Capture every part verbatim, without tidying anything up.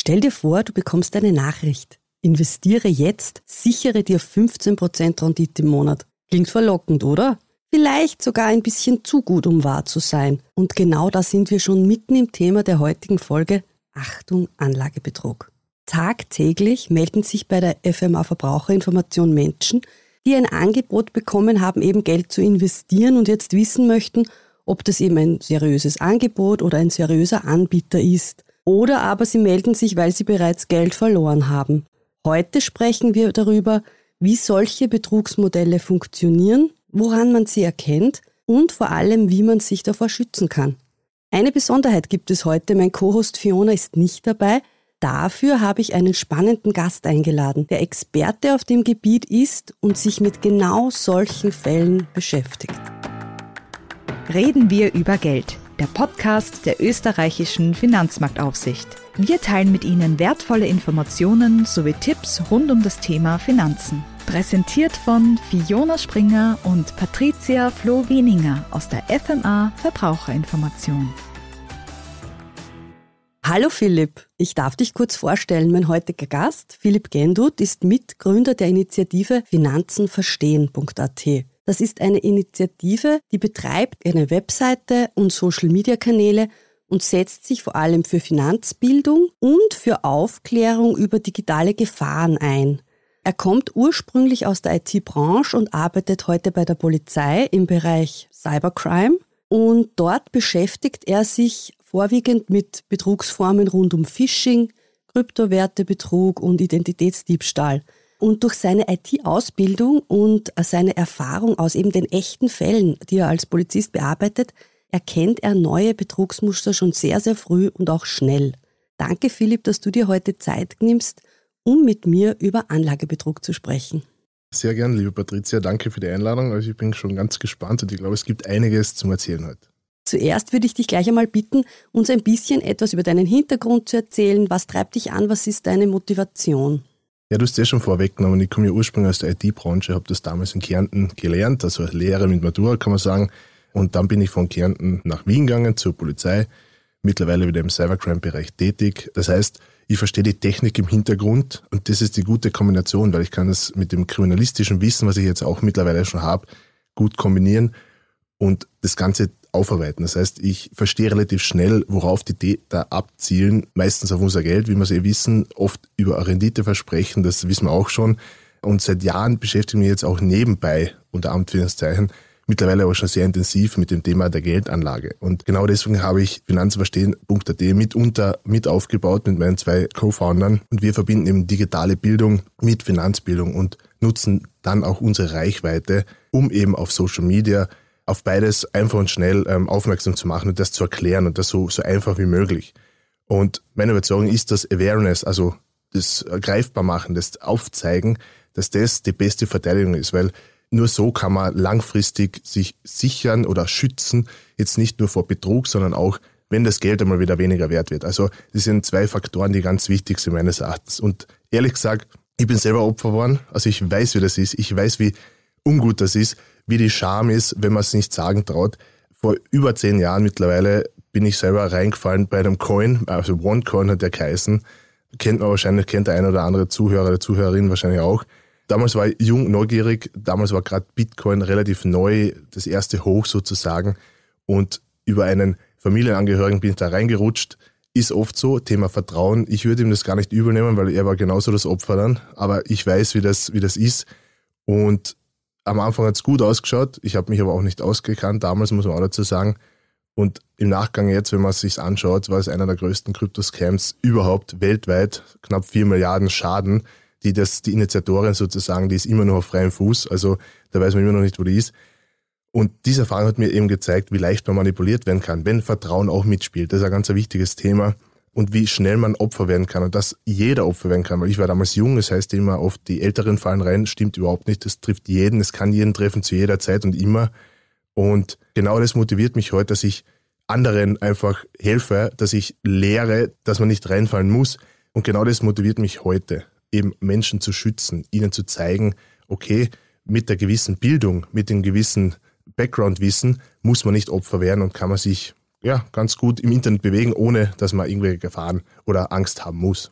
Stell dir vor, du bekommst eine Nachricht. Investiere jetzt, sichere dir fünfzehn Prozent Rendite im Monat. Klingt verlockend, oder? Vielleicht sogar ein bisschen zu gut, um wahr zu sein. Und genau da sind wir schon mitten im Thema der heutigen Folge. Achtung, Anlagebetrug. Tagtäglich melden sich bei der F M A Verbraucherinformation Menschen, die ein Angebot bekommen haben, eben Geld zu investieren und jetzt wissen möchten, ob das eben ein seriöses Angebot oder ein seriöser Anbieter ist. Oder aber sie melden sich, weil sie bereits Geld verloren haben. Heute sprechen wir darüber, wie solche Betrugsmodelle funktionieren, woran man sie erkennt und vor allem, wie man sich davor schützen kann. Eine Besonderheit gibt es heute, mein Co-Host Fiona ist nicht dabei. Dafür habe ich einen spannenden Gast eingeladen, der Experte auf dem Gebiet ist und sich mit genau solchen Fällen beschäftigt. Reden wir über Geld, der Podcast der österreichischen Finanzmarktaufsicht. Wir teilen mit Ihnen wertvolle Informationen sowie Tipps rund um das Thema Finanzen. Präsentiert von Fiona Springer und Patricia Floh-Wieninger aus der F M A Verbraucherinformation. Hallo Philipp, ich darf dich kurz vorstellen. Mein heutiger Gast, Philipp Gendut, ist Mitgründer der Initiative finanzen verstehen punkt a t. Das ist eine Initiative, die betreibt eine Webseite und Social-Media-Kanäle und setzt sich vor allem für Finanzbildung und für Aufklärung über digitale Gefahren ein. Er kommt ursprünglich aus der I T-Branche und arbeitet heute bei der Polizei im Bereich Cybercrime und dort beschäftigt er sich vorwiegend mit Betrugsformen rund um Phishing, Kryptowertebetrug und Identitätsdiebstahl. Und durch seine I T-Ausbildung und seine Erfahrung aus eben den echten Fällen, die er als Polizist bearbeitet, erkennt er neue Betrugsmuster schon sehr, sehr früh und auch schnell. Danke, Philipp, dass du dir heute Zeit nimmst, um mit mir über Anlagebetrug zu sprechen. Sehr gern, liebe Patricia, danke für die Einladung. Also ich bin schon ganz gespannt und ich glaube, es gibt einiges zum Erzählen heute. Zuerst würde ich dich gleich einmal bitten, uns ein bisschen etwas über deinen Hintergrund zu erzählen. Was treibt dich an? Was ist deine Motivation? Ja, du hast es ja schon vorweggenommen. Ich komme ja ursprünglich aus der I T-Branche, habe das damals in Kärnten gelernt, also als Lehrer mit Matura, kann man sagen. Und dann bin ich von Kärnten nach Wien gegangen zur Polizei, mittlerweile wieder im Cybercrime-Bereich tätig. Das heißt, ich verstehe die Technik im Hintergrund und das ist die gute Kombination, weil ich kann das mit dem kriminalistischen Wissen, was ich jetzt auch mittlerweile schon habe, gut kombinieren und das Ganze aufarbeiten. Das heißt, ich verstehe relativ schnell, worauf die Täter abzielen, meistens auf unser Geld, wie wir es eh wissen, oft über Renditeversprechen, das wissen wir auch schon. Und seit Jahren beschäftige ich mich jetzt auch nebenbei, unter Anführungszeichen, mittlerweile aber schon sehr intensiv mit dem Thema der Geldanlage. Und genau deswegen habe ich finanzen verstehen punkt a t mitunter mit aufgebaut mit meinen zwei Co-Foundern. Und wir verbinden eben digitale Bildung mit Finanzbildung und nutzen dann auch unsere Reichweite, um eben auf Social Media auf beides einfach und schnell ähm, aufmerksam zu machen und das zu erklären und das so, so einfach wie möglich. Und meine Überzeugung ist, dass Awareness, also das Greifbarmachen, das Aufzeigen, dass das die beste Verteidigung ist, weil nur so kann man langfristig sich sichern oder schützen, jetzt nicht nur vor Betrug, sondern auch, wenn das Geld einmal wieder weniger wert wird. Also das sind zwei Faktoren, die ganz wichtig sind meines Erachtens. Und ehrlich gesagt, ich bin selber Opfer geworden, also ich weiß, wie das ist, ich weiß, wie ungut das ist, wie die Scham ist, wenn man es nicht sagen traut. Vor über zehn Jahren mittlerweile bin ich selber reingefallen bei einem Coin, also OneCoin hat der geheißen. Kennt man wahrscheinlich, kennt der ein oder andere Zuhörer oder Zuhörerin wahrscheinlich auch. Damals war ich jung, neugierig, damals war gerade Bitcoin relativ neu, das erste Hoch sozusagen. Und über einen Familienangehörigen bin ich da reingerutscht. Ist oft so, Thema Vertrauen. Ich würde ihm das gar nicht übel nehmen, weil er war genauso das Opfer dann. Aber ich weiß, wie das, wie das ist. Und am Anfang hat es gut ausgeschaut, ich habe mich aber auch nicht ausgekannt, damals muss man auch dazu sagen. Und im Nachgang jetzt, wenn man es sich anschaut, war es einer der größten Kryptoscams überhaupt weltweit, knapp vier Milliarden Schaden, die das, die Initiatorin sozusagen, die ist immer noch auf freiem Fuß, also da weiß man immer noch nicht, wo die ist. Und diese Erfahrung hat mir eben gezeigt, wie leicht man manipuliert werden kann, wenn Vertrauen auch mitspielt. Das ist ein ganz wichtiges Thema. Und wie schnell man Opfer werden kann und dass jeder Opfer werden kann, weil ich war damals jung, das heißt immer oft, die Älteren fallen rein, stimmt überhaupt nicht, das trifft jeden, es kann jeden treffen zu jeder Zeit und immer und genau das motiviert mich heute, dass ich anderen einfach helfe, dass ich lehre, dass man nicht reinfallen muss und genau das motiviert mich heute, eben Menschen zu schützen, ihnen zu zeigen, okay, mit der gewissen Bildung, mit dem gewissen Background-Wissen muss man nicht Opfer werden und kann man sich ja, ganz gut im Internet bewegen, ohne dass man irgendwelche Gefahren oder Angst haben muss.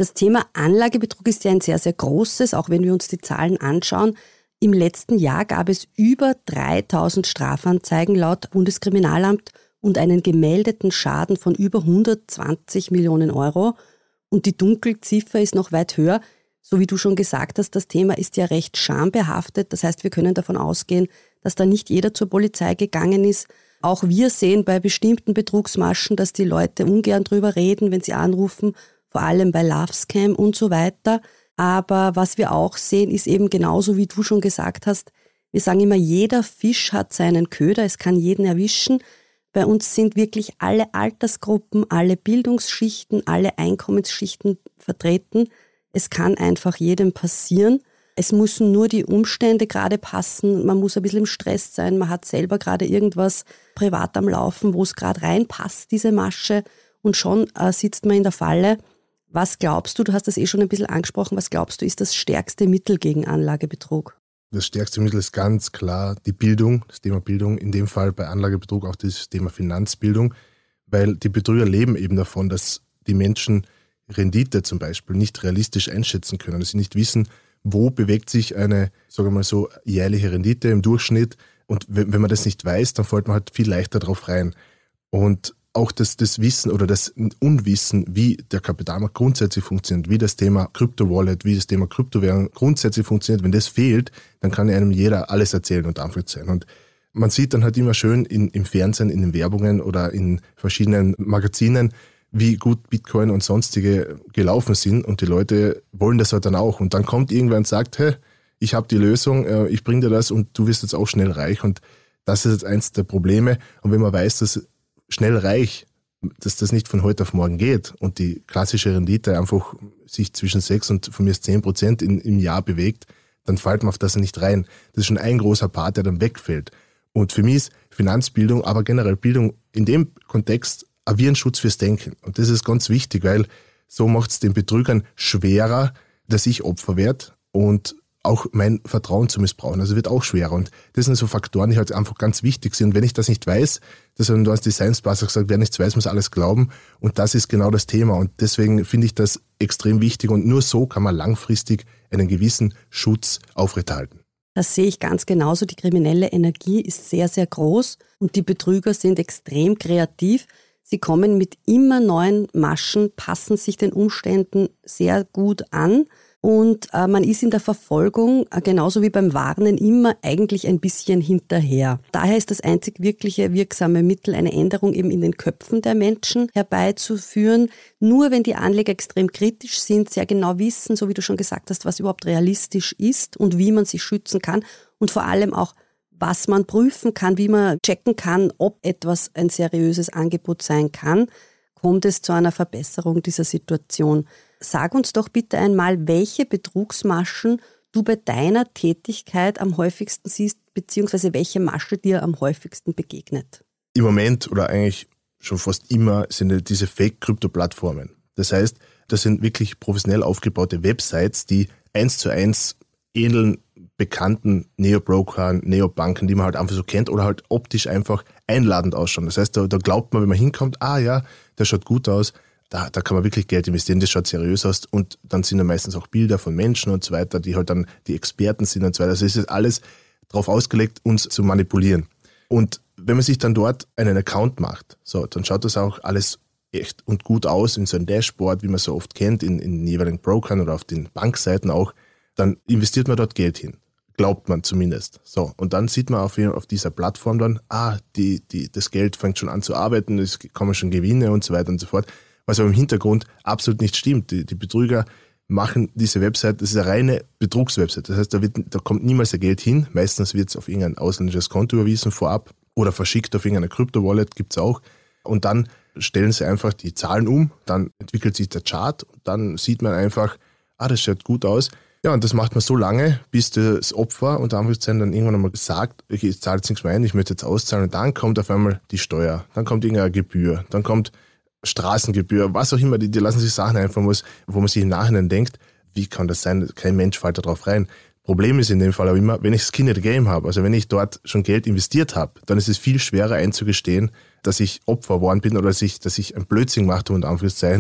Das Thema Anlagebetrug ist ja ein sehr, sehr großes, auch wenn wir uns die Zahlen anschauen. Im letzten Jahr gab es über dreitausend Strafanzeigen laut Bundeskriminalamt und einen gemeldeten Schaden von über hundertzwanzig Millionen Euro. Und die Dunkelziffer ist noch weit höher. So wie du schon gesagt hast, das Thema ist ja recht schambehaftet. Das heißt, wir können davon ausgehen, dass da nicht jeder zur Polizei gegangen ist. Auch wir sehen bei bestimmten Betrugsmaschen, dass die Leute ungern drüber reden, wenn sie anrufen, vor allem bei Love Scam und so weiter. Aber was wir auch sehen, ist eben genauso, wie du schon gesagt hast, wir sagen immer, jeder Fisch hat seinen Köder, es kann jeden erwischen. Bei uns sind wirklich alle Altersgruppen, alle Bildungsschichten, alle Einkommensschichten vertreten. Es kann einfach jedem passieren. Es müssen nur die Umstände gerade passen. Man muss ein bisschen im Stress sein. Man hat selber gerade irgendwas privat am Laufen, wo es gerade reinpasst, diese Masche. Und schon äh, sitzt man in der Falle. Was glaubst du, du hast das eh schon ein bisschen angesprochen, was glaubst du, ist das stärkste Mittel gegen Anlagebetrug? Das stärkste Mittel ist ganz klar die Bildung, das Thema Bildung, in dem Fall bei Anlagebetrug auch das Thema Finanzbildung, weil die Betrüger leben eben davon, dass die Menschen Rendite zum Beispiel nicht realistisch einschätzen können, dass sie nicht wissen, wo bewegt sich eine, sagen wir mal so, jährliche Rendite im Durchschnitt, und wenn man das nicht weiß, dann fällt man halt viel leichter drauf rein. Und auch das, das Wissen oder das Unwissen, wie der Kapitalmarkt grundsätzlich funktioniert, wie das Thema Krypto-Wallet, wie das Thema Kryptowährung grundsätzlich funktioniert, wenn das fehlt, dann kann einem jeder alles erzählen und Anführungszeichen. Und man sieht dann halt immer schön in, im Fernsehen, in den Werbungen oder in verschiedenen Magazinen, wie gut Bitcoin und sonstige gelaufen sind, und die Leute wollen das halt dann auch. Und dann kommt irgendwer und sagt, hey, ich habe die Lösung, ich bringe dir das und du wirst jetzt auch schnell reich. Und das ist jetzt eins der Probleme. Und wenn man weiß, dass schnell reich, dass das nicht von heute auf morgen geht und die klassische Rendite einfach sich zwischen sechs und von mir zehn Prozent in, im Jahr bewegt, dann fällt man auf das nicht rein. Das ist schon ein großer Part, der dann wegfällt. Und für mich ist Finanzbildung, aber generell Bildung in dem Kontext ein Virenschutz fürs Denken. Und das ist ganz wichtig, weil so macht es den Betrügern schwerer, dass ich Opfer werde und auch mein Vertrauen zu missbrauchen. Also wird auch schwerer. Und das sind so Faktoren, die halt einfach ganz wichtig sind. Und wenn ich das nicht weiß, das haben wir als Designspacer gesagt, wer nichts weiß, muss alles glauben. Und das ist genau das Thema. Und deswegen finde ich das extrem wichtig. Und nur so kann man langfristig einen gewissen Schutz aufrechterhalten. Das sehe ich ganz genauso. Die kriminelle Energie ist sehr, sehr groß. Und die Betrüger sind extrem kreativ. Sie kommen mit immer neuen Maschen, passen sich den Umständen sehr gut an. Und äh, man ist in der Verfolgung, äh, genauso wie beim Warnen, immer eigentlich ein bisschen hinterher. Daher ist das einzig wirkliche wirksame Mittel, eine Änderung eben in den Köpfen der Menschen herbeizuführen. Nur wenn die Anleger extrem kritisch sind, sehr genau wissen, so wie du schon gesagt hast, was überhaupt realistisch ist und wie man sich schützen kann und vor allem auch, was man prüfen kann, wie man checken kann, ob etwas ein seriöses Angebot sein kann, kommt es zu einer Verbesserung dieser Situation. Sag uns doch bitte einmal, welche Betrugsmaschen du bei deiner Tätigkeit am häufigsten siehst, beziehungsweise welche Masche dir am häufigsten begegnet. Im Moment oder eigentlich schon fast immer sind diese Fake-Krypto-Plattformen. Das heißt, das sind wirklich professionell aufgebaute Websites, die eins zu eins ähneln bekannten Neobrokern, Neobanken, die man halt einfach so kennt oder halt optisch einfach einladend ausschauen. Das heißt, da, da glaubt man, wenn man hinkommt, ah ja, der schaut gut aus, da, da kann man wirklich Geld investieren, das schaut seriös aus, und dann sind da meistens auch Bilder von Menschen und so weiter, die halt dann die Experten sind und so weiter. Also es ist alles darauf ausgelegt, uns zu manipulieren. Und wenn man sich dann dort einen Account macht, so, dann schaut das auch alles echt und gut aus in so einem Dashboard, wie man so oft kennt, in, in jeweiligen Brokern oder auf den Bankseiten auch, dann investiert man dort Geld hin. Glaubt man zumindest. So, und dann sieht man auf, auf dieser Plattform dann, ah, die, die, das Geld fängt schon an zu arbeiten, es kommen schon Gewinne und so weiter und so fort. Was aber im Hintergrund absolut nicht stimmt. Die, die Betrüger machen diese Website, das ist eine reine Betrugswebsite. Das heißt, da, wird, da kommt niemals ein Geld hin. Meistens wird es auf irgendein ausländisches Konto überwiesen vorab oder verschickt auf irgendeine Krypto-Wallet, gibt es auch. Und dann stellen sie einfach die Zahlen um, dann entwickelt sich der Chart und dann sieht man einfach, ah, das schaut gut aus. Ja, und das macht man so lange, bis das Opfer unter Anführungszeichen dann irgendwann einmal sagt, okay, ich zahle jetzt nichts mehr ein, ich möchte jetzt auszahlen, und dann kommt auf einmal die Steuer, dann kommt irgendeine Gebühr, dann kommt Straßengebühr, was auch immer, die, die lassen sich Sachen einfallen, wo man sich im Nachhinein denkt, wie kann das sein, kein Mensch fällt da drauf rein. Problem ist in dem Fall aber immer, wenn ich Skin in the Game habe, also wenn ich dort schon Geld investiert habe, dann ist es viel schwerer einzugestehen, dass ich Opfer geworden bin oder dass ich, dass ich ein Blödsinn gemacht habe, unter Anführungszeichen,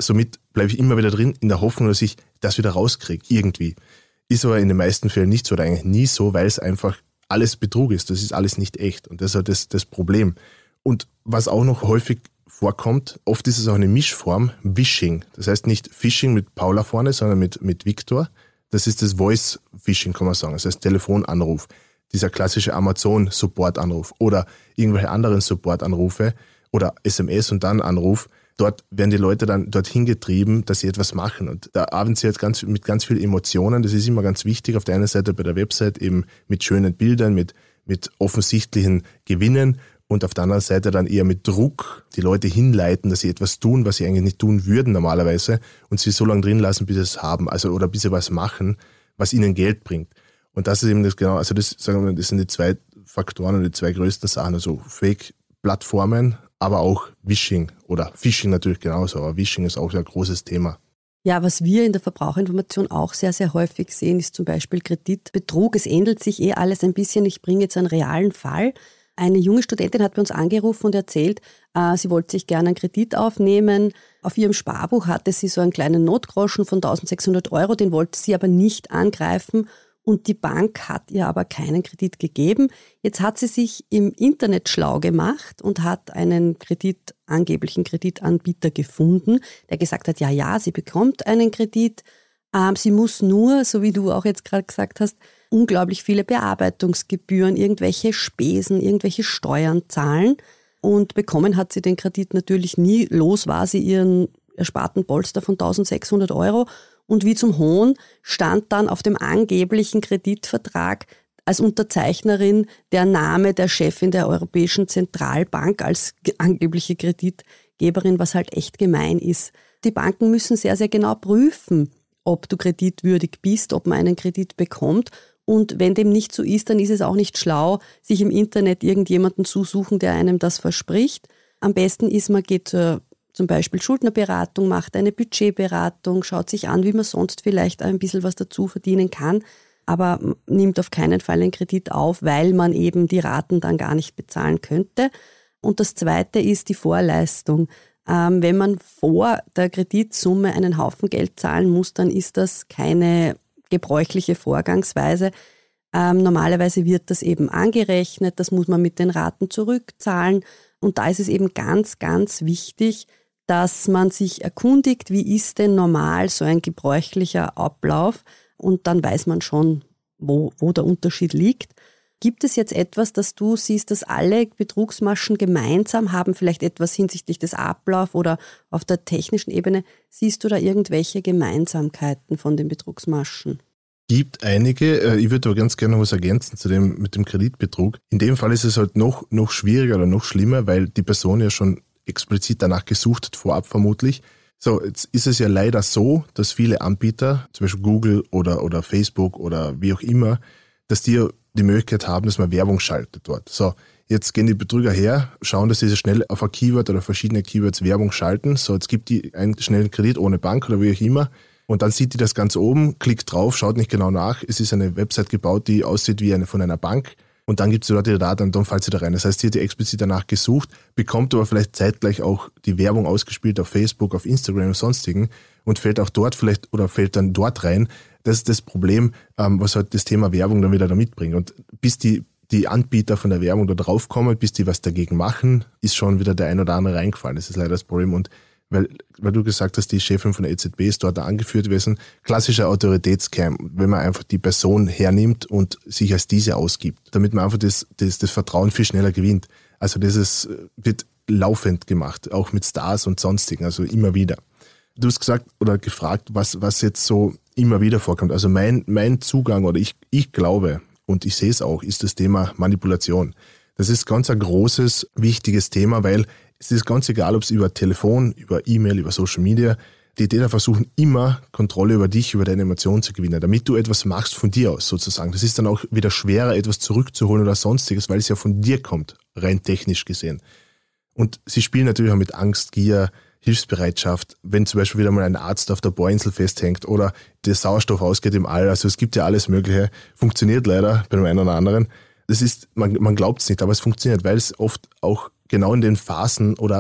somit bleibe ich immer wieder drin, in der Hoffnung, dass ich das wieder rauskriege, irgendwie. Ist aber in den meisten Fällen nicht so oder eigentlich nie so, weil es einfach alles Betrug ist. Das ist alles nicht echt. Und das ist halt das, das Problem. Und was auch noch häufig vorkommt, oft ist es auch eine Mischform, Vishing. Das heißt nicht Phishing mit Paula vorne, sondern mit, mit Victor. Das ist das Voice-Phishing, kann man sagen. Das heißt Telefonanruf. Dieser klassische Amazon-Support-Anruf oder irgendwelche anderen Support-Anrufe oder S M S und dann Anruf. Dort werden die Leute dann dorthin getrieben, dass sie etwas machen. Und da arbeiten sie jetzt ganz, mit ganz vielen Emotionen. Das ist immer ganz wichtig. Auf der einen Seite bei der Website eben mit schönen Bildern, mit, mit offensichtlichen Gewinnen und auf der anderen Seite dann eher mit Druck die Leute hinleiten, dass sie etwas tun, was sie eigentlich nicht tun würden normalerweise und sie so lange drin lassen, bis sie es haben, also oder bis sie was machen, was ihnen Geld bringt. Und das ist eben das genau, also das, sagen wir, das sind die zwei Faktoren und die zwei größten Sachen, also Fake-Plattformen, aber auch Vishing oder Phishing natürlich genauso, aber Vishing ist auch ein großes Thema. Ja, was wir in der Verbraucherinformation auch sehr, sehr häufig sehen, ist zum Beispiel Kreditbetrug. Es ändert sich eh alles ein bisschen. Ich bringe jetzt einen realen Fall. Eine junge Studentin hat bei uns angerufen und erzählt, äh, sie wollte sich gerne einen Kredit aufnehmen. Auf ihrem Sparbuch hatte sie so einen kleinen Notgroschen von eintausendsechshundert Euro, den wollte sie aber nicht angreifen. Und die Bank hat ihr aber keinen Kredit gegeben. Jetzt hat sie sich im Internet schlau gemacht und hat einen Kredit, angeblichen Kreditanbieter gefunden, der gesagt hat, ja, ja, sie bekommt einen Kredit. Ähm, sie muss nur, so wie du auch jetzt gerade gesagt hast, unglaublich viele Bearbeitungsgebühren, irgendwelche Spesen, irgendwelche Steuern zahlen. Und bekommen hat sie den Kredit natürlich nie. Los war sie ihren ersparten Polster von eintausendsechshundert Euro. Und wie zum Hohn stand dann auf dem angeblichen Kreditvertrag als Unterzeichnerin der Name der Chefin der Europäischen Zentralbank als angebliche Kreditgeberin, was halt echt gemein ist. Die Banken müssen sehr, sehr genau prüfen, ob du kreditwürdig bist, ob man einen Kredit bekommt. Und wenn dem nicht so ist, dann ist es auch nicht schlau, sich im Internet irgendjemanden zu suchen, der einem das verspricht. Am besten ist, man geht zur zum Beispiel Schuldnerberatung, macht eine Budgetberatung, schaut sich an, wie man sonst vielleicht ein bisschen was dazu verdienen kann, aber nimmt auf keinen Fall einen Kredit auf, weil man eben die Raten dann gar nicht bezahlen könnte. Und das Zweite ist die Vorleistung. Ähm, wenn man vor der Kreditsumme einen Haufen Geld zahlen muss, dann ist das keine gebräuchliche Vorgangsweise. Ähm, normalerweise wird das eben angerechnet, das muss man mit den Raten zurückzahlen. Und da ist es eben ganz, ganz wichtig, dass man sich erkundigt, wie ist denn normal so ein gebräuchlicher Ablauf, und dann weiß man schon, wo, wo der Unterschied liegt. Gibt es jetzt etwas, dass du siehst, dass alle Betrugsmaschen gemeinsam haben, vielleicht etwas hinsichtlich des Ablaufs oder auf der technischen Ebene? Siehst du da irgendwelche Gemeinsamkeiten von den Betrugsmaschen? Gibt einige. Ich würde aber ganz gerne noch was ergänzen zu dem mit dem Kreditbetrug. In dem Fall ist es halt noch, noch schwieriger oder noch schlimmer, weil die Person ja schon explizit danach gesucht hat, vorab vermutlich. So, jetzt ist es ja leider so, dass viele Anbieter, zum Beispiel Google oder, oder Facebook oder wie auch immer, dass die die Möglichkeit haben, dass man Werbung schaltet dort. So, jetzt gehen die Betrüger her, schauen, dass sie schnell auf ein Keyword oder verschiedene Keywords Werbung schalten. So, jetzt gibt die einen schnellen Kredit ohne Bank oder wie auch immer. Und dann sieht die das ganz oben, klickt drauf, schaut nicht genau nach. Es ist eine Website gebaut, die aussieht wie eine von einer Bank. Und dann gibt es die Leute, die Daten und dann fällt sie da rein. Das heißt, sie hat explizit danach gesucht, bekommt aber vielleicht zeitgleich auch die Werbung ausgespielt auf Facebook, auf Instagram und sonstigen und fällt auch dort vielleicht oder fällt dann dort rein. Das ist das Problem, was halt das Thema Werbung dann wieder da mitbringt. Und bis die, die Anbieter von der Werbung da drauf kommen, bis die was dagegen machen, ist schon wieder der ein oder andere reingefallen. Das ist leider das Problem. Und Weil, weil du gesagt hast, die Chefin von der E Z B ist dort angeführt gewesen. Klassischer Autoritätscam, wenn man einfach die Person hernimmt und sich als diese ausgibt, damit man einfach das, das, das Vertrauen viel schneller gewinnt. Also das ist, wird laufend gemacht, auch mit Stars und sonstigen, also immer wieder. Du hast gesagt oder gefragt, was, was jetzt so immer wieder vorkommt. Also mein, mein Zugang oder ich, ich glaube, und ich sehe es auch, ist das Thema Manipulation. Das ist ganz ein großes, wichtiges Thema, weil es ist ganz egal, ob es über Telefon, über E-Mail, über Social Media, die Täter versuchen immer Kontrolle über dich, über deine Emotionen zu gewinnen, damit du etwas machst von dir aus sozusagen. Das ist dann auch wieder schwerer, etwas zurückzuholen oder sonstiges, weil es ja von dir kommt, rein technisch gesehen. Und sie spielen natürlich auch mit Angst, Gier, Hilfsbereitschaft, wenn zum Beispiel wieder mal ein Arzt auf der Bohrinsel festhängt oder der Sauerstoff ausgeht im All. Also es gibt ja alles Mögliche, funktioniert leider bei dem einen oder anderen. Das ist, man, man glaubt es nicht, aber es funktioniert, weil es oft auch genau in den Phasen oder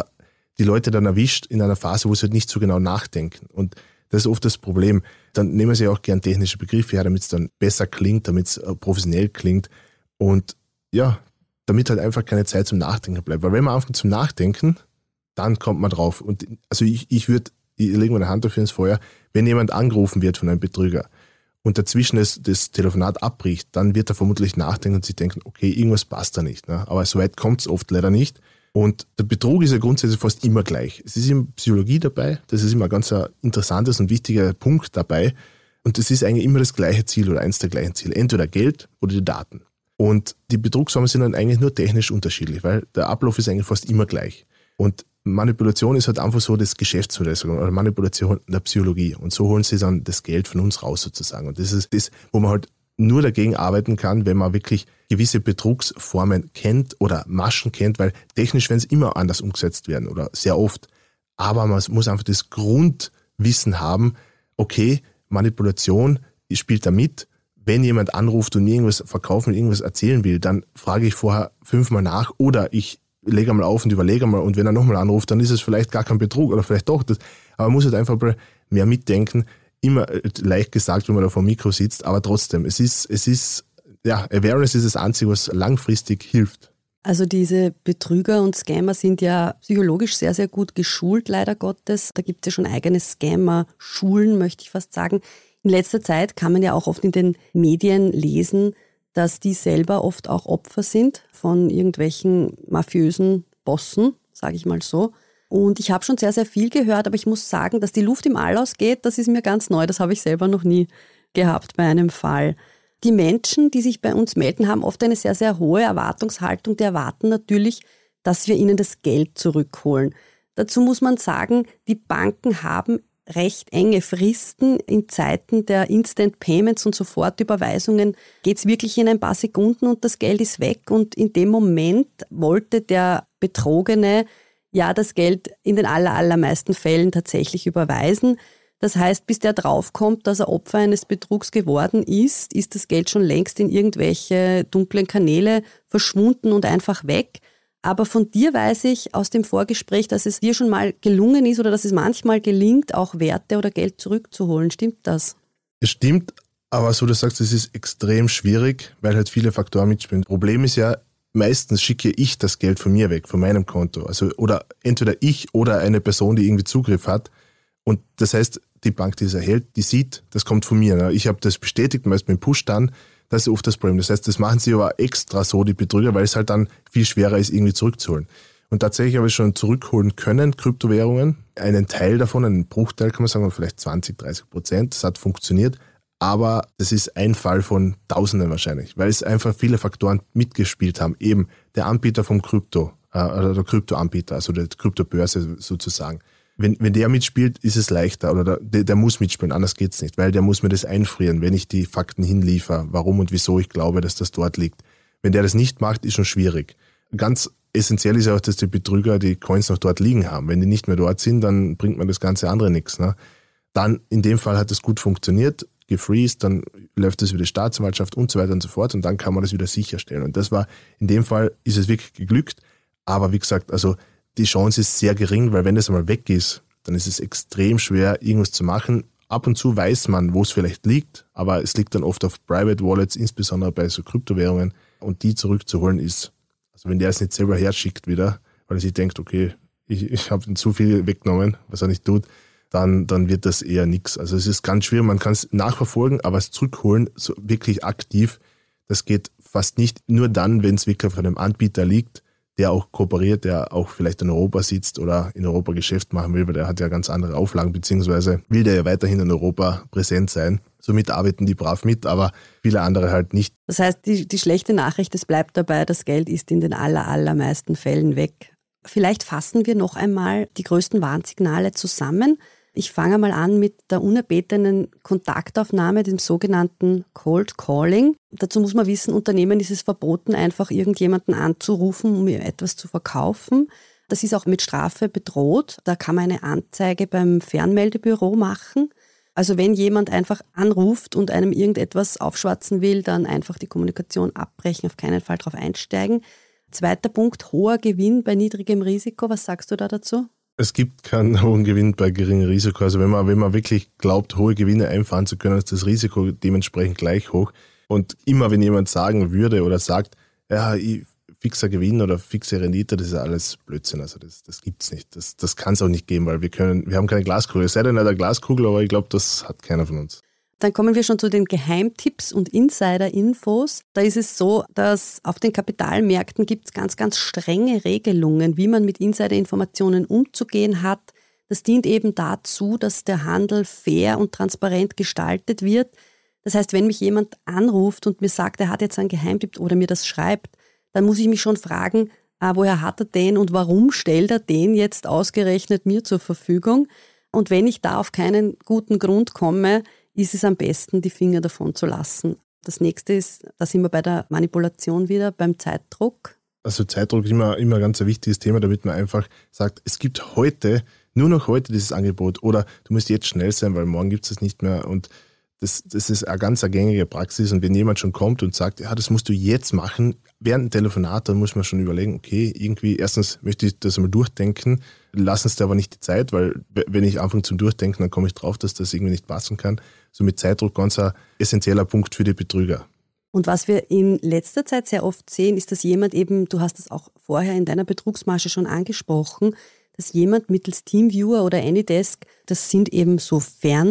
die Leute dann erwischt in einer Phase, wo sie halt nicht so genau nachdenken. Und das ist oft das Problem. Dann nehmen sie auch gern technische Begriffe her, damit es dann besser klingt, damit es professionell klingt. Und ja, damit halt einfach keine Zeit zum Nachdenken bleibt. Weil wenn man anfängt zum Nachdenken, dann kommt man drauf. Und also ich, ich würde, ich lege meine Hand dafür ins Feuer, wenn jemand angerufen wird von einem Betrüger und dazwischen das, das Telefonat abbricht, dann wird er vermutlich nachdenken und sich denken, okay, irgendwas passt da nicht. Ne? Aber so weit kommt es oft leider nicht. Und der Betrug ist ja grundsätzlich fast immer gleich. Es ist immer Psychologie dabei, das ist immer ein ganz interessantes und wichtiger Punkt dabei. Und es ist eigentlich immer das gleiche Ziel oder eins der gleichen Ziele. Entweder Geld oder die Daten. Und die Betrugsformen sind dann eigentlich nur technisch unterschiedlich, weil der Ablauf ist eigentlich fast immer gleich. Und Manipulation ist halt einfach so das Geschäftsmodell oder Manipulation der Psychologie. Und so holen sie dann das Geld von uns raus sozusagen. Und das ist das, wo man halt nur dagegen arbeiten kann, wenn man wirklich gewisse Betrugsformen kennt oder Maschen kennt, weil technisch werden sie immer anders umgesetzt werden oder sehr oft. Aber man muss einfach das Grundwissen haben, okay, Manipulation spielt da mit. Wenn jemand anruft und mir irgendwas verkaufen will, irgendwas erzählen will, dann frage ich vorher fünfmal nach oder ich lege mal auf und überlege mal und wenn er nochmal anruft, dann ist es vielleicht gar kein Betrug oder vielleicht doch das. Aber man muss halt einfach mehr mitdenken. Immer leicht gesagt, wenn man da vor dem Mikro sitzt, aber trotzdem, es ist, es ist, ja, Awareness ist das Einzige, was langfristig hilft. Also diese Betrüger und Scammer sind ja psychologisch sehr, sehr gut geschult, leider Gottes. Da gibt es ja schon eigene Scammer-Schulen, möchte ich fast sagen. In letzter Zeit kann man ja auch oft in den Medien lesen, dass die selber oft auch Opfer sind von irgendwelchen mafiösen Bossen, sage ich mal so. Und ich habe schon sehr, sehr viel gehört, aber ich muss sagen, dass die Luft im All ausgeht, das ist mir ganz neu. Das habe ich selber noch nie gehabt bei einem Fall. Die Menschen, die sich bei uns melden, haben oft eine sehr, sehr hohe Erwartungshaltung. Die erwarten natürlich, dass wir ihnen das Geld zurückholen. Dazu muss man sagen, die Banken haben recht enge Fristen. In Zeiten der Instant Payments und Sofortüberweisungen geht es wirklich in ein paar Sekunden und das Geld ist weg. Und in dem Moment wollte der Betrogene ja das Geld in den aller, allermeisten Fällen tatsächlich überweisen. Das heißt, bis der draufkommt, dass er Opfer eines Betrugs geworden ist, ist das Geld schon längst in irgendwelche dunklen Kanäle verschwunden und einfach weg. Aber von dir weiß ich aus dem Vorgespräch, dass es dir schon mal gelungen ist oder dass es manchmal gelingt, auch Werte oder Geld zurückzuholen. Stimmt das? Es stimmt, aber so du sagst, es ist extrem schwierig, weil halt viele Faktoren mitspielen. Problem ist ja, meistens schicke ich das Geld von mir weg, von meinem Konto. Also, oder entweder ich oder eine Person, die irgendwie Zugriff hat. Und das heißt, die Bank, die es erhält, die sieht, das kommt von mir. Ich habe das bestätigt, meist mit dem Push dann. Das ist oft das Problem. Das heißt, das machen sie aber extra so, die Betrüger, weil es halt dann viel schwerer ist, irgendwie zurückzuholen. Und tatsächlich habe ich schon zurückholen können, Kryptowährungen. Einen Teil davon, einen Bruchteil kann man sagen, vielleicht zwanzig, dreißig Prozent. Das hat funktioniert. Aber das ist ein Fall von Tausenden wahrscheinlich, weil es einfach viele Faktoren mitgespielt haben. Eben der Anbieter vom Krypto, äh, oder der Kryptoanbieter, also der Kryptobörse sozusagen. Wenn, wenn der mitspielt, ist es leichter oder der, der muss mitspielen, anders geht's nicht, weil der muss mir das einfrieren, wenn ich die Fakten hinliefere, warum und wieso ich glaube, dass das dort liegt. Wenn der das nicht macht, ist schon schwierig. Ganz essentiell ist auch, dass die Betrüger die Coins noch dort liegen haben. Wenn die nicht mehr dort sind, dann bringt man das ganze andere nichts. Ne? Dann, in dem Fall hat es gut funktioniert, gefreezed, dann läuft es über die Staatsanwaltschaft und so weiter und so fort und dann kann man das wieder sicherstellen. Und das war, in dem Fall ist es wirklich geglückt, aber wie gesagt, also die Chance ist sehr gering, weil wenn das einmal weg ist, dann ist es extrem schwer, irgendwas zu machen. Ab und zu weiß man, wo es vielleicht liegt, aber es liegt dann oft auf Private Wallets, insbesondere bei so Kryptowährungen. Und die zurückzuholen ist, also wenn der es nicht selber herschickt wieder, weil er sich denkt, okay, ich, ich habe zu viel weggenommen, was er nicht tut, dann, dann wird das eher nichts. Also es ist ganz schwer, man kann es nachverfolgen, aber es zurückholen, so wirklich aktiv, das geht fast nicht. Nur dann, wenn es wirklich von einem Anbieter liegt, der auch kooperiert, der auch vielleicht in Europa sitzt oder in Europa Geschäft machen will, weil der hat ja ganz andere Auflagen, beziehungsweise will der ja weiterhin in Europa präsent sein. Somit arbeiten die brav mit, aber viele andere halt nicht. Das heißt, die, die schlechte Nachricht, es bleibt dabei, das Geld ist in den aller, allermeisten Fällen weg. Vielleicht fassen wir noch einmal die größten Warnsignale zusammen. Ich fange mal an mit der unerbetenen Kontaktaufnahme, dem sogenannten Cold Calling. Dazu muss man wissen, Unternehmen ist es verboten, einfach irgendjemanden anzurufen, um ihr etwas zu verkaufen. Das ist auch mit Strafe bedroht. Da kann man eine Anzeige beim Fernmeldebüro machen. Also wenn jemand einfach anruft und einem irgendetwas aufschwatzen will, dann einfach die Kommunikation abbrechen, auf keinen Fall drauf einsteigen. Zweiter Punkt, hoher Gewinn bei niedrigem Risiko. Was sagst du da dazu? Es gibt keinen hohen Gewinn bei geringem Risiko. Also wenn man, wenn man wirklich glaubt, hohe Gewinne einfahren zu können, ist das Risiko dementsprechend gleich hoch. Und immer wenn jemand sagen würde oder sagt, ja, ich fixer Gewinn oder fixe Rendite, das ist alles Blödsinn. Also das, das gibt's nicht. Das, das kann es auch nicht geben, weil wir können, wir haben keine Glaskugel. Es sei denn, eine Glaskugel, aber ich glaube, das hat keiner von uns. Dann kommen wir schon zu den Geheimtipps und Insider-Infos. Da ist es so, dass auf den Kapitalmärkten gibt es ganz, ganz strenge Regelungen, wie man mit Insider-Informationen umzugehen hat. Das dient eben dazu, dass der Handel fair und transparent gestaltet wird. Das heißt, wenn mich jemand anruft und mir sagt, er hat jetzt einen Geheimtipp oder mir das schreibt, dann muss ich mich schon fragen, ah, woher hat er den und warum stellt er den jetzt ausgerechnet mir zur Verfügung? Und wenn ich da auf keinen guten Grund komme, ist es am besten, die Finger davon zu lassen. Das nächste ist, da sind wir bei der Manipulation wieder, beim Zeitdruck. Also Zeitdruck ist immer, immer ganz ein wichtiges Thema, damit man einfach sagt, es gibt heute, nur noch heute dieses Angebot oder du musst jetzt schnell sein, weil morgen gibt es es nicht mehr und das, das ist eine ganz eine gängige Praxis und wenn jemand schon kommt und sagt, ja, das musst du jetzt machen, während dem Telefonat, dann muss man schon überlegen, okay, irgendwie, erstens möchte ich das mal durchdenken, lassen es dir aber nicht die Zeit, weil wenn ich anfange zum Durchdenken, dann komme ich drauf, dass das irgendwie nicht passen kann. So mit Zeitdruck ganz ein essentieller Punkt für die Betrüger. Und was wir in letzter Zeit sehr oft sehen, ist, dass jemand eben, du hast es auch vorher in deiner Betrugsmasche schon angesprochen, dass jemand mittels TeamViewer oder AnyDesk, das sind eben so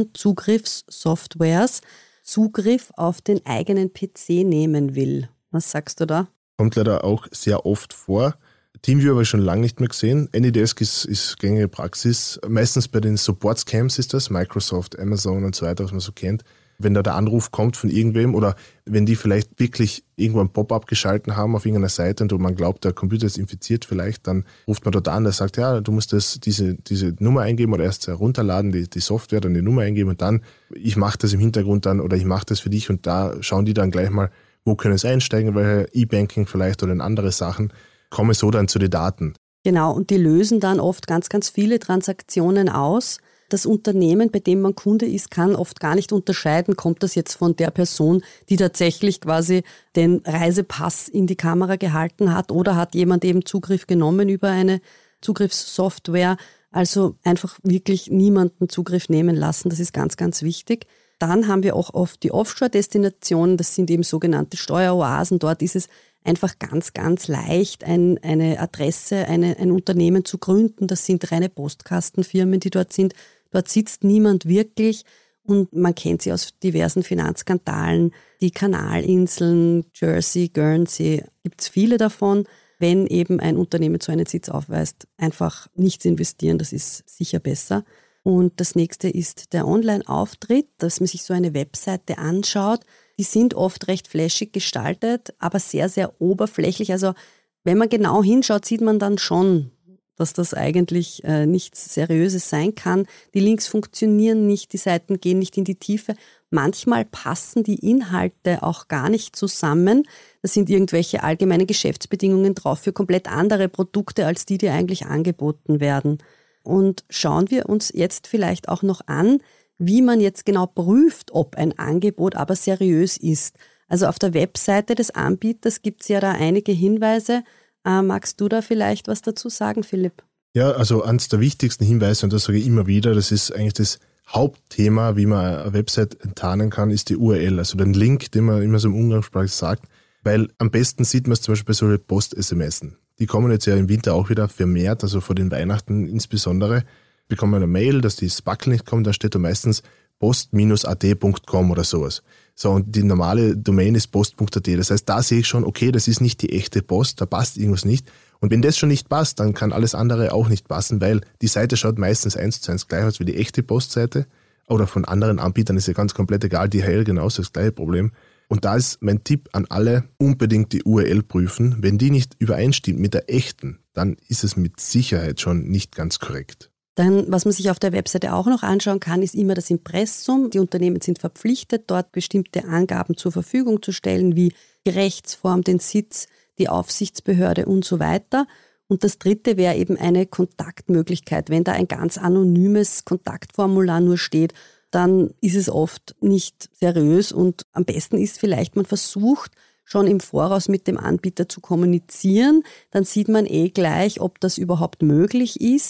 Fernzugriffssoftwares, Zugriff auf den eigenen P C nehmen will. Was sagst du da? Kommt leider auch sehr oft vor. TeamViewer habe ich schon lange nicht mehr gesehen. AnyDesk ist, ist gängige Praxis. Meistens bei den Support-Scams ist das, Microsoft, Amazon und so weiter, was man so kennt. Wenn da der Anruf kommt von irgendwem oder wenn die vielleicht wirklich irgendwo ein Pop-up geschalten haben auf irgendeiner Seite und man glaubt, der Computer ist infiziert vielleicht, dann ruft man dort an, der sagt, ja, du musst das, diese, diese Nummer eingeben oder erst herunterladen, die, die Software, dann die Nummer eingeben und dann, ich mache das im Hintergrund dann oder ich mache das für dich und da schauen die dann gleich mal, wo können es einsteigen, welche E-Banking vielleicht oder in andere Sachen, komme so dann zu den Daten. Genau, und die lösen dann oft ganz, ganz viele Transaktionen aus. Das Unternehmen, bei dem man Kunde ist, kann oft gar nicht unterscheiden, kommt das jetzt von der Person, die tatsächlich quasi den Reisepass in die Kamera gehalten hat oder hat jemand eben Zugriff genommen über eine Zugriffssoftware. Also einfach wirklich niemanden Zugriff nehmen lassen, das ist ganz, ganz wichtig. Dann haben wir auch oft die Offshore-Destinationen, das sind eben sogenannte Steueroasen. Dort ist es einfach ganz, ganz leicht, ein, eine Adresse, eine, ein Unternehmen zu gründen. Das sind reine Postkastenfirmen, die dort sind. Dort sitzt niemand wirklich und man kennt sie aus diversen Finanzskandalen. Die Kanalinseln, Jersey, Guernsey, gibt es viele davon. Wenn eben ein Unternehmen so einen Sitz aufweist, einfach nichts investieren, das ist sicher besser. Und das nächste ist der Online-Auftritt, dass man sich so eine Webseite anschaut. Die sind oft recht flashig gestaltet, aber sehr, sehr oberflächlich. Also wenn man genau hinschaut, sieht man dann schon, dass das eigentlich äh, nichts Seriöses sein kann. Die Links funktionieren nicht, die Seiten gehen nicht in die Tiefe. Manchmal passen die Inhalte auch gar nicht zusammen. Da sind irgendwelche allgemeinen Geschäftsbedingungen drauf für komplett andere Produkte, als die, die eigentlich angeboten werden. Und schauen wir uns jetzt vielleicht auch noch an, wie man jetzt genau prüft, ob ein Angebot aber seriös ist. Also auf der Webseite des Anbieters gibt es ja da einige Hinweise. Äh, magst du da vielleicht was dazu sagen, Philipp? Ja, also eines der wichtigsten Hinweise, und das sage ich immer wieder, das ist eigentlich das Hauptthema, wie man eine Website enttarnen kann, ist die U R L, also den Link, den man immer so im Umgangssprachlich sagt, weil am besten sieht man es zum Beispiel bei solchen Post-S M S en. Die kommen jetzt ja im Winter auch wieder vermehrt, also vor den Weihnachten insbesondere, bekommt man eine Mail, dass die Spackel nicht kommt, da steht da meistens post Bindestrich a t Punkt com oder sowas. So, und die normale Domain ist post Punkt a t. Das heißt, da sehe ich schon, okay, das ist nicht die echte Post, da passt irgendwas nicht. Und wenn das schon nicht passt, dann kann alles andere auch nicht passen, weil die Seite schaut meistens eins zu eins gleich aus wie die echte Postseite. Oder von anderen Anbietern ist ja ganz komplett egal, D H L genauso das gleiche Problem. Und da ist mein Tipp an alle, unbedingt die U R L prüfen. Wenn die nicht übereinstimmt mit der echten, dann ist es mit Sicherheit schon nicht ganz korrekt. Dann, was man sich auf der Webseite auch noch anschauen kann, ist immer das Impressum. Die Unternehmen sind verpflichtet, dort bestimmte Angaben zur Verfügung zu stellen, wie die Rechtsform, den Sitz, die Aufsichtsbehörde und so weiter. Und das dritte wäre eben eine Kontaktmöglichkeit. Wenn da ein ganz anonymes Kontaktformular nur steht, dann ist es oft nicht seriös und am besten ist vielleicht, man versucht schon im Voraus mit dem Anbieter zu kommunizieren. Dann sieht man eh gleich, ob das überhaupt möglich ist.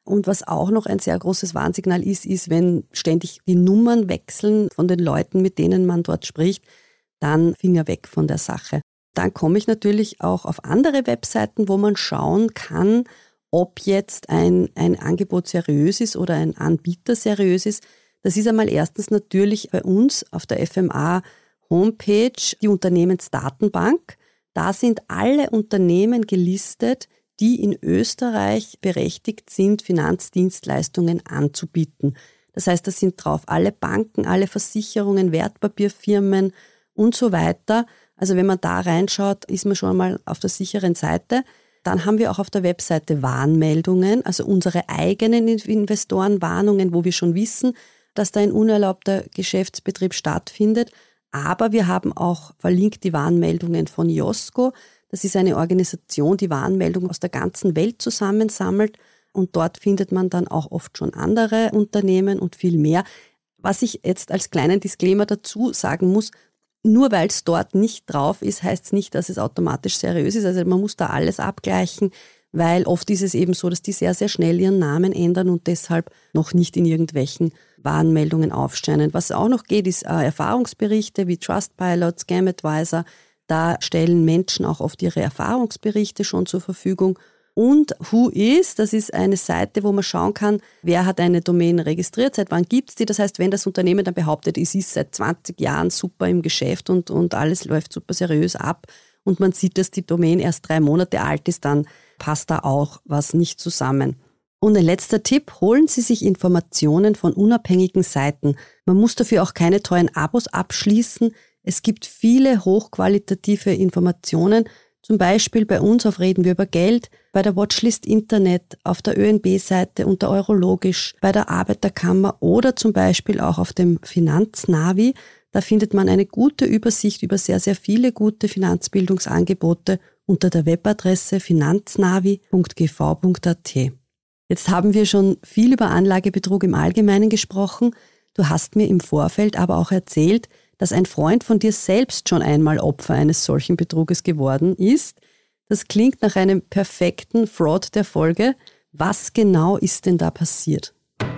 Und was auch noch ein sehr großes Warnsignal ist, ist, wenn ständig die Nummern wechseln von den Leuten, mit denen man dort spricht, dann Finger weg von der Sache. Dann komme ich natürlich auch auf andere Webseiten, wo man schauen kann, ob jetzt ein, ein Angebot seriös ist oder ein Anbieter seriös ist. Das ist einmal erstens natürlich bei uns auf der F M A Homepage die Unternehmensdatenbank. Da sind alle Unternehmen gelistet, die in Österreich berechtigt sind, Finanzdienstleistungen anzubieten. Das heißt, da sind drauf alle Banken, alle Versicherungen, Wertpapierfirmen und so weiter. Also wenn man da reinschaut, ist man schon mal auf der sicheren Seite. Dann haben wir auch auf der Webseite Warnmeldungen, also unsere eigenen Investorenwarnungen, wo wir schon wissen, dass da ein unerlaubter Geschäftsbetrieb stattfindet. Aber wir haben auch verlinkt die Warnmeldungen von IOSCO. Das ist eine Organisation, die Warnmeldungen aus der ganzen Welt zusammensammelt. Und dort findet man dann auch oft schon andere Unternehmen und viel mehr. Was ich jetzt als kleinen Disclaimer dazu sagen muss, nur weil es dort nicht drauf ist, heißt es nicht, dass es automatisch seriös ist. Also man muss da alles abgleichen, weil oft ist es eben so, dass die sehr, sehr schnell ihren Namen ändern und deshalb noch nicht in irgendwelchen Warnmeldungen aufscheinen. Was auch noch geht, ist äh, Erfahrungsberichte wie Trustpilot, Scam Advisor. Da stellen Menschen auch oft ihre Erfahrungsberichte schon zur Verfügung. Und Whois, das ist eine Seite, wo man schauen kann, wer hat eine Domain registriert, seit wann gibt es die. Das heißt, wenn das Unternehmen dann behauptet, es ist seit zwanzig Jahren super im Geschäft und, und alles läuft super seriös ab und man sieht, dass die Domain erst drei Monate alt ist, dann passt da auch was nicht zusammen. Und ein letzter Tipp, holen Sie sich Informationen von unabhängigen Seiten. Man muss dafür auch keine teuren Abos abschließen. Es gibt viele hochqualitative Informationen, zum Beispiel bei uns auf Reden wir über Geld, bei der Watchlist Internet, auf der Ö N B-Seite unter Eurologisch, bei der Arbeiterkammer oder zum Beispiel auch auf dem Finanznavi. Da findet man eine gute Übersicht über sehr, sehr viele gute Finanzbildungsangebote unter der Webadresse finanznavi punkt g v punkt a t. Jetzt haben wir schon viel über Anlagebetrug im Allgemeinen gesprochen. Du hast mir im Vorfeld aber auch erzählt, dass ein Freund von dir selbst schon einmal Opfer eines solchen Betruges geworden ist. Das klingt nach einem perfekten Fraud der Folge. Was genau ist denn da passiert?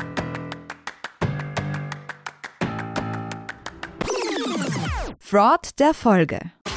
Fraud der Folge.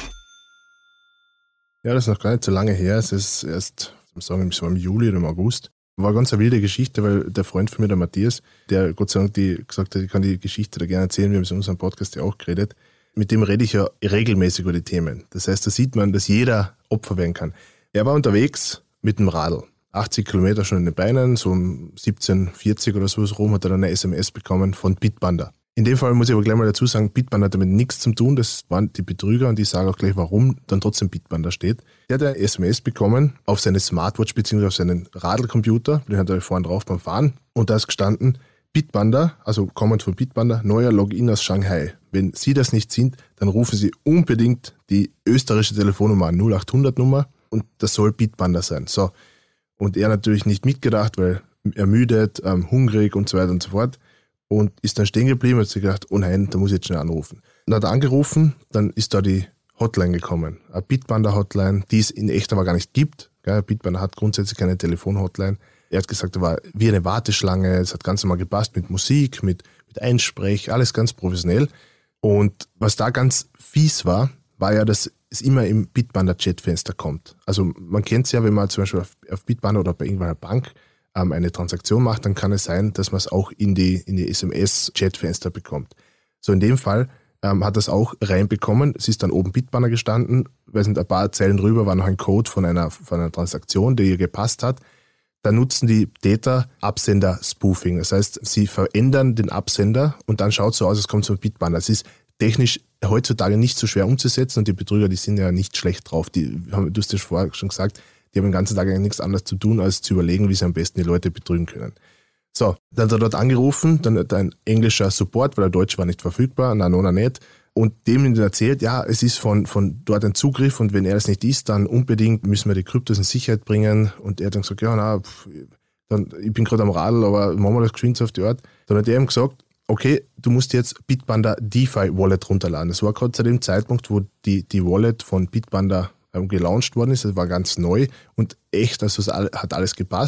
Ja, das ist noch gar nicht so lange her. Es ist erst, sagen wir mal, im Juli oder im August. War eine ganz eine wilde Geschichte, weil der Freund von mir, der Matthias, der Gott sei Dank die gesagt hat, ich kann die Geschichte da gerne erzählen, wir haben es in unserem Podcast ja auch geredet, mit dem rede ich ja regelmäßig über die Themen. Das heißt, da sieht man, dass jeder Opfer werden kann. Er war unterwegs mit dem Radl, achtzig Kilometer schon in den Beinen, so um siebzehn vierzig oder so rum, hat er dann eine S M S bekommen von Bitpanda. In dem Fall muss ich aber gleich mal dazu sagen, Bitpanda hat damit nichts zu tun, das waren die Betrüger und ich sage auch gleich, warum dann trotzdem Bitpanda steht. Der hat eine S M S bekommen auf seine Smartwatch bzw. auf seinen Radlcomputer, den hat er vorne drauf beim Fahren und da ist gestanden, Bitpanda, also kommend von Bitpanda, neuer Login aus Shanghai. Wenn Sie das nicht sind, dann rufen Sie unbedingt die österreichische Telefonnummer an, null acht hundert Nummer und das soll Bitpanda sein. So. Und er natürlich nicht mitgedacht, weil ermüdet, ähm, hungrig und so weiter und so fort. Und ist dann stehen geblieben und hat sich gedacht, oh nein, da muss ich jetzt schnell anrufen. Dann hat er angerufen, dann ist da die Hotline gekommen. Eine Bitpanda-Hotline, die es in echt aber gar nicht gibt. Bitpanda hat grundsätzlich keine Telefon-Hotline. Er hat gesagt, da war wie eine Warteschlange, es hat ganz normal gepasst mit Musik, mit, mit Einsprech, alles ganz professionell. Und was da ganz fies war, war ja, dass es immer im Bitpanda-Chatfenster kommt. Also man kennt es ja, wenn man zum Beispiel auf, auf Bitpanda oder bei irgendeiner Bank eine Transaktion macht, dann kann es sein, dass man es auch in die, in die S M S-Chatfenster bekommt. So in dem Fall ähm, hat das auch reinbekommen. Es ist dann oben Bitpanda gestanden, weil sind ein paar Zeilen drüber, war noch ein Code von einer, von einer Transaktion, die ihr gepasst hat. Da nutzen die Täter Absender-Spoofing. Das heißt, sie verändern den Absender und dann schaut es so aus, es kommt von Bitpanda. Das ist technisch heutzutage nicht so schwer umzusetzen und die Betrüger, die sind ja nicht schlecht drauf. Die, du hast ja vorher schon gesagt, die haben den ganzen Tag eigentlich nichts anderes zu tun, als zu überlegen, wie sie am besten die Leute betrügen können. So, dann hat er dort angerufen, dann hat ein englischer Support, weil der Deutsch war nicht verfügbar, na, nona nicht, und dem dann erzählt, ja, es ist von, von dort ein Zugriff und wenn er das nicht ist, dann unbedingt müssen wir die Kryptos in Sicherheit bringen. Und er hat dann gesagt, ja, na, pff, dann, ich bin gerade am Radl, aber machen wir das geschwind auf die Art. Dann hat er ihm gesagt, okay, du musst jetzt Bitpanda DeFi Wallet runterladen. Das war gerade zu dem Zeitpunkt, wo die, die Wallet von Bitpanda gelauncht worden ist, das war ganz neu und echt, also es hat alles gepasst.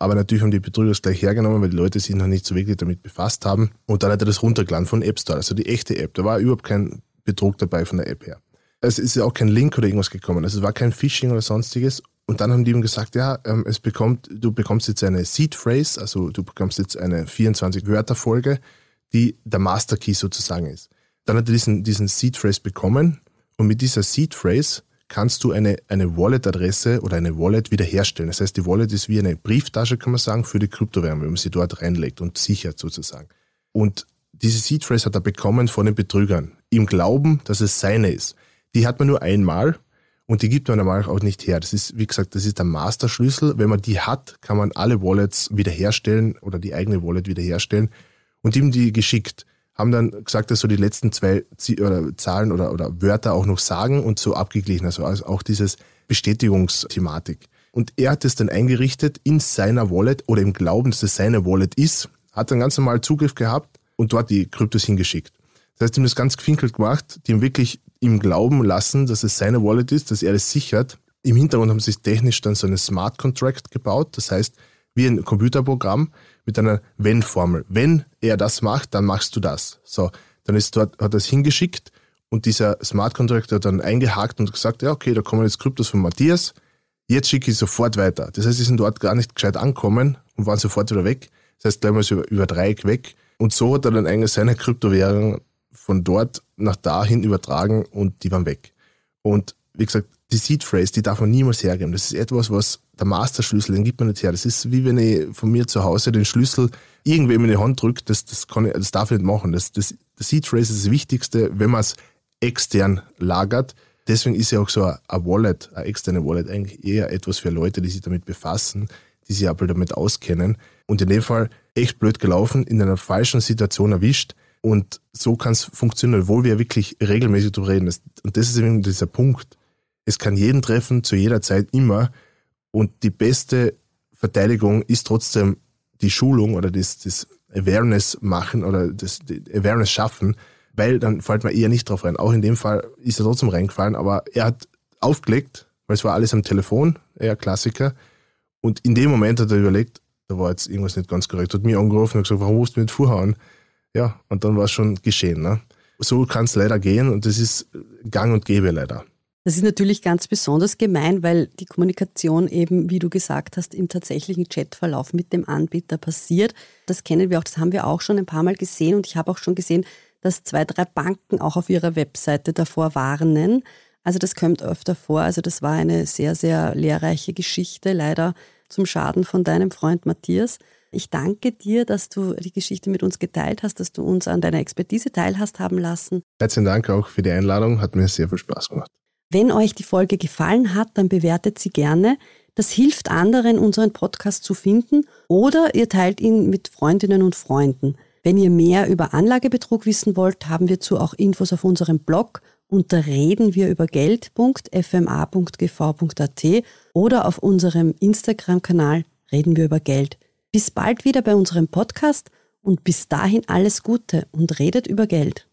Aber natürlich haben die Betrüger es gleich hergenommen, weil die Leute sich noch nicht so wirklich damit befasst haben. Und dann hat er das runtergeladen von App Store, also die echte App. Da war überhaupt kein Betrug dabei von der App her. Es ist ja auch kein Link oder irgendwas gekommen. Also es war kein Phishing oder sonstiges. Und dann haben die ihm gesagt, ja, es bekommt, du bekommst jetzt eine Seed Phrase, also du bekommst jetzt eine vierundzwanzig-Wörter-Folge, die der Master Key sozusagen ist. Dann hat er diesen, diesen Seed Phrase bekommen und mit dieser Seed Phrase kannst du eine, eine Wallet-Adresse oder eine Wallet wiederherstellen. Das heißt, die Wallet ist wie eine Brieftasche, kann man sagen, für die Kryptowährung, wenn man sie dort reinlegt und sichert sozusagen. Und diese Seed Phrase hat er bekommen von den Betrügern, im Glauben, dass es seine ist. Die hat man nur einmal und die gibt man normal auch nicht her. Das ist, wie gesagt, das ist der Master-Schlüssel. Wenn man die hat, kann man alle Wallets wiederherstellen oder die eigene Wallet wiederherstellen und ihm die geschickt. Haben dann gesagt, dass so die letzten zwei Zahlen oder, oder Wörter auch noch sagen und so abgeglichen. Also auch dieses Bestätigungsthematik. Und er hat es dann eingerichtet in seiner Wallet oder im Glauben, dass es seine Wallet ist, hat dann ganz normal Zugriff gehabt und dort die Kryptos hingeschickt. Das heißt, die haben das ganz gefinkelt gemacht, die haben wirklich ihm glauben lassen, dass es seine Wallet ist, dass er das sichert. Im Hintergrund haben sie technisch dann so einen Smart Contract gebaut, das heißt, wie ein Computerprogramm mit einer Wenn-Formel. Wenn er das macht, dann machst du das. So, dann ist dort, hat er es hingeschickt und dieser Smart Contract hat dann eingehakt und gesagt, ja okay, da kommen jetzt Kryptos von Matthias, jetzt schicke ich sofort weiter. Das heißt, sie sind dort gar nicht gescheit angekommen und waren sofort wieder weg. Das heißt, gleich mal so über, über Dreieck weg. Und so hat er dann eigentlich seine Kryptowährung von dort nach dahin übertragen und die waren weg. Und wie gesagt, die Seed Phrase, die darf man niemals hergeben. Das ist etwas, was der Masterschlüssel, den gibt man nicht her. Das ist wie wenn ich von mir zu Hause den Schlüssel irgendwem in die Hand drücke, das, das, kann ich, das darf ich nicht machen. Das, das, die Seed Phrase ist das Wichtigste, wenn man es extern lagert. Deswegen ist ja auch so eine Wallet, eine externe Wallet eigentlich eher etwas für Leute, die sich damit befassen, die sich aber damit auskennen. Und in dem Fall echt blöd gelaufen, in einer falschen Situation erwischt. Und so kann es funktionieren, obwohl wir wirklich regelmäßig darüber reden. Und das ist eben dieser Punkt. Es kann jeden treffen, zu jeder Zeit, immer. Und die beste Verteidigung ist trotzdem die Schulung oder das, das Awareness machen oder das Awareness schaffen, weil dann fällt man eher nicht drauf rein. Auch in dem Fall ist er trotzdem reingefallen, aber er hat aufgelegt, weil es war alles am Telefon, eher Klassiker. Und in dem Moment hat er überlegt, da war jetzt irgendwas nicht ganz korrekt, hat mich angerufen und gesagt, warum musst du mich nicht vorhauen? Ja, und dann war es schon geschehen. Ne? So kann es leider gehen und das ist gang und gäbe leider. Das ist natürlich ganz besonders gemein, weil die Kommunikation eben, wie du gesagt hast, im tatsächlichen Chatverlauf mit dem Anbieter passiert. Das kennen wir auch, das haben wir auch schon ein paar Mal gesehen und ich habe auch schon gesehen, dass zwei, drei Banken auch auf ihrer Webseite davor warnen. Also das kommt öfter vor. Also das war eine sehr, sehr lehrreiche Geschichte, leider zum Schaden von deinem Freund Matthias. Ich danke dir, dass du die Geschichte mit uns geteilt hast, dass du uns an deiner Expertise teilhast haben lassen. Herzlichen Dank auch für die Einladung, hat mir sehr viel Spaß gemacht. Wenn euch die Folge gefallen hat, dann bewertet sie gerne. Das hilft anderen, unseren Podcast zu finden oder ihr teilt ihn mit Freundinnen und Freunden. Wenn ihr mehr über Anlagebetrug wissen wollt, haben wir dazu auch Infos auf unserem Blog unter redenwirübergeld punkt f m a punkt g v punkt a t oder auf unserem Instagram-Kanal Reden wir über Geld. Bis bald wieder bei unserem Podcast und bis dahin alles Gute und redet über Geld.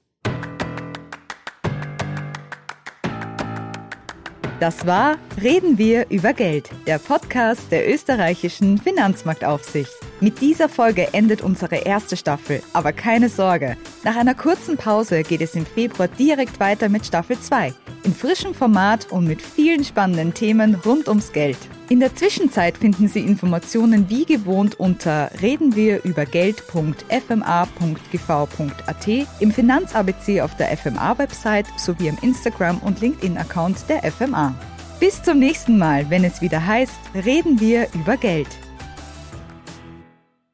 Das war Reden wir über Geld, der Podcast der österreichischen Finanzmarktaufsicht. Mit dieser Folge endet unsere erste Staffel, aber keine Sorge. Nach einer kurzen Pause geht es im Februar direkt weiter mit Staffel zwei. In frischem Format und mit vielen spannenden Themen rund ums Geld. In der Zwischenzeit finden Sie Informationen wie gewohnt unter redenwirübergeld punkt f m a punkt g v punkt a t, im Finanz-A B C auf der F M A-Website sowie im Instagram- und LinkedIn-Account der F M A. Bis zum nächsten Mal, wenn es wieder heißt, Reden wir über Geld.